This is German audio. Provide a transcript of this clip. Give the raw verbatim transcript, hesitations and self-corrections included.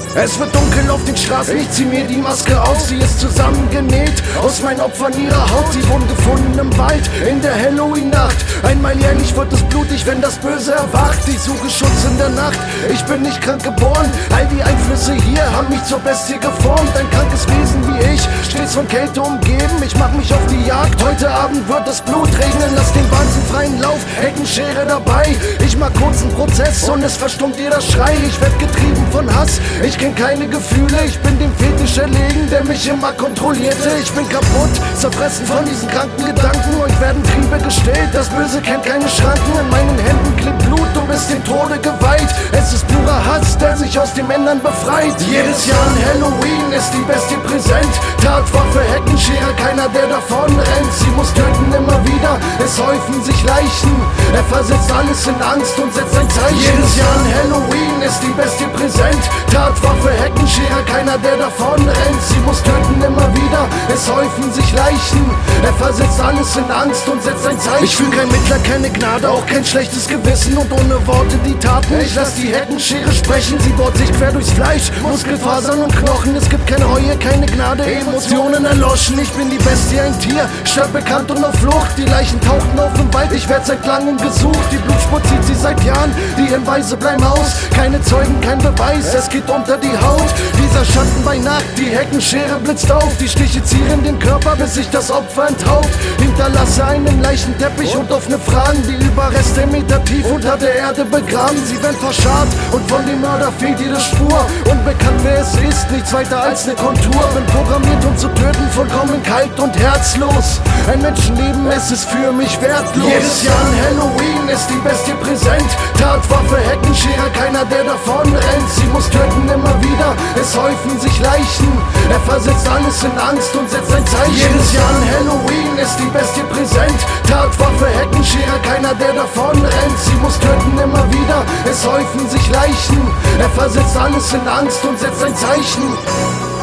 Es wird dunkel auf den Straßen, ich zieh mir die Maske auf. Sie ist zusammengenäht aus meinen Opfern ihrer Haut. Sie wurden gefunden im Wald in der Halloween-Nacht. Einmal jährlich wird es blutig, wenn das Böse erwacht. Ich suche Schutz in der Nacht, ich bin nicht krank geboren. All die Einflüsse hier haben mich zur Bestie geformt. Ein krankes Wesen wie ich, stets von Kälte umgeben. Ich mach mich auf die Jagd, heute Abend wird das Blut regnen. Lass den Wahnsinn freien Lauf, Heckenschere dabei. Ich mach kurzen Prozess und es verstummt jeder Schrei. Ich werd getrieben von Hass, ich kenn keine Gefühle. Ich bin dem Fetisch erlegen, der mich immer kontrollierte. Ich bin kaputt, zerfressen von diesen kranken Gedanken. Euch werden Triebe gestellt, das Böse kennt keine Schranken. In meinen Händen klebt Blut, du bist dem Tode geweiht. Es ist purer Hass, der sich aus den Männern befreit. Jedes Jahr an Halloween ist die Bestie präsent. Tatwaffe, Heckenschere, keiner der davon rennt. Sie muss töten immer wieder, es häufen sich Leichen. Er versetzt alles in Angst und setzt ein Zeichen. Jedes Jahr an Halloween ist die Bestie präsent. Tatwaffe, Heckenschere, keiner der davon rennt. Sie muss töten immer wieder, es häufen sich Leichen. Er versetzt alles in Angst und setzt ein Zeichen. Ich fühl kein Mitleid, keine Gnade, auch kein schlechtes Gewissen. Und ohne Worte die Taten, ich lass die Heckenschere sprechen. Sie bohrt sich quer durchs Fleisch, Muskelfasern und Knochen. Es gibt keine Reue, keine Gnade, Emotionen erloschen. Ich bin die Bestie, ein Tier, stadtbekannt und auf Flucht. Die Leichen tauchten auf im Wald, ich werd seit langem gesucht. Die Blutspur zieht sie seit Jahren, die Hinweise bleiben aus. Keine Zeugen, kein Beweis, es geht unter die Haut. Dieser Schatten bei Nacht, die Heckenschere blitzt auf. Die Stiche zieren den Körper, bis sich das Opfer enthaucht. Hinterlasse einen Leichenteppich und offene Fragen. Die Überreste Meter tief unter der Erde begraben. Sie werden verscharrt und von dem Mörder fehlt jede Spur. Unbekannt wer es ist, nichts weiter als eine Kontur. Bin programmiert um zu töten, vollkommen kalt und herzlos. Ein Menschenleben, es ist für mich wertlos. Jedes Jahr an Halloween ist die Bestie präsent. Tatwaffe, Heckenschere, keiner der davon rennt. Sie muss töten immer wieder, es häufen sich Leichen. Er versetzt alles in Angst und setzt ein Zeichen. Jedes Jahr an Halloween ist die Bestie präsent. Tatwaffe, Heckenschere, keiner der davon rennt. Sie muss töten immer wieder, es häufen sich Leichen. Er versetzt alles in Angst und setzt ein Zeichen.